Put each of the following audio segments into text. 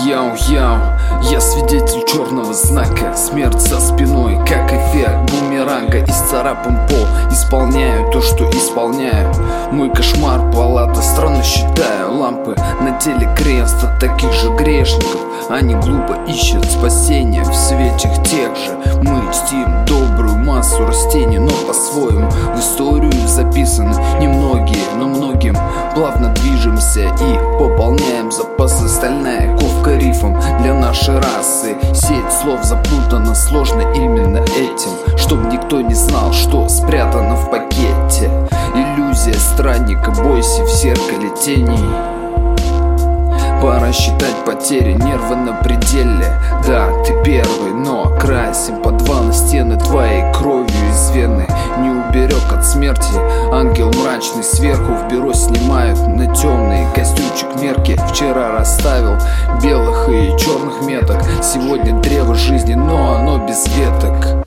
Яу-яу, я свидетель черного знака. Смерть за спиной, как эффект бумеранга. Исцарапан пол, исполняю то, что исполняю. Мой кошмар, палата, странно считаю. Лампы на теле крест от таких же грешников. Они глупо ищут спасения в свечах тех же. Мы чтим добрую массу растений, но по-своему. В историю записаны немногие, но многим. Плавно движемся и пополняем запасы. Стальная ковка рифом для нашей расы. Сеть слов запутана, сложно именно этим, чтоб никто не знал, что спрятано в пакете. Иллюзия странника, бойся в зеркале теней. Пора считать потери, нервы на пределе. Да, ты первый, но окрасим подвал стены твоей кровью из вены. Не уберег от смерти ангел мрачный. Сверху в бюро снимают на темный костюмчик мерки. Вчера расставил белых и черных меток. Сегодня древо жизни, но оно без веток.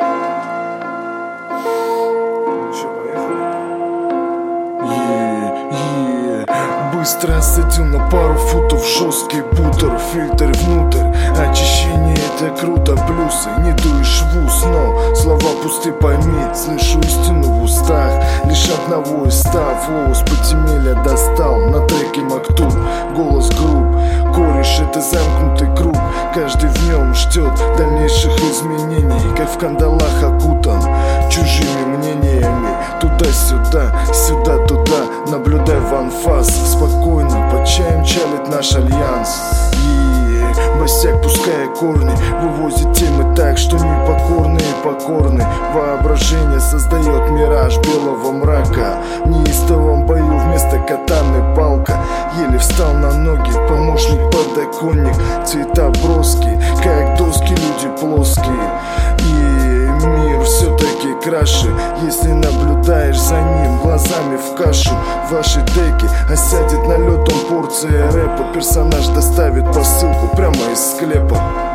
Быстро осадил на пару футов жесткий бутер. Фильтр внутрь, очищение это круто. Плюсы, не дуешь в ус, но слова пусты, пойми. Слышу истину в устах, лишь одного из 100. Волос подземелья достал, на треке Мактуб. Голос груб, кореш это замкнутый круг. Каждый в нем ждет дальнейших изменений, как в кандалах окутан чужими мнениями. Туда-сюда, сюда-туда, наблюдай в анфас. Спокойно, под чаем чалит наш альянс. И босяк, пуская корни, вывозит темы так, что непокорные покорны. Воображение создает мираж белого мрака. В неистовом бою вместо катаны палка. Еле встал на ноги, помощник подоконник. Цвета броски, как доски, люди плоские. И мир все-таки краше, если наблюдаешь за ним глазами в кашу. Ваши деки осядет налетом порция рэпа. Персонаж доставит посылку прямо из склепа.